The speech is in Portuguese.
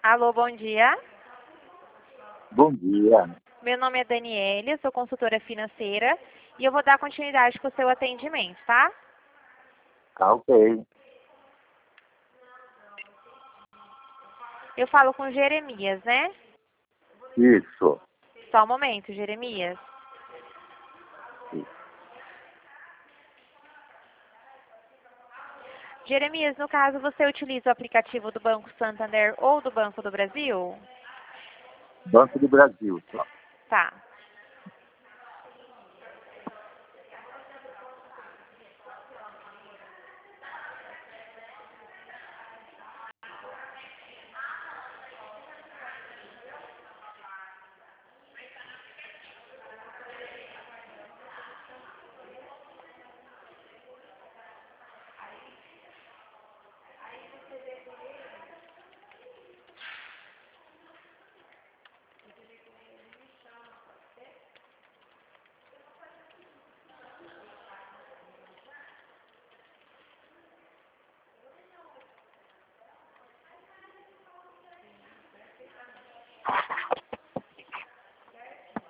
Alô, bom dia. Bom dia. Meu nome é Daniele, eu sou consultora financeira e eu vou dar continuidade com o seu atendimento, tá? Tá ok. Eu falo com Jeremias, né? Isso. Só um momento, Jeremias. Jeremias, no caso, você utiliza o aplicativo do Banco Santander ou do Banco do Brasil? Banco do Brasil, só. Tá.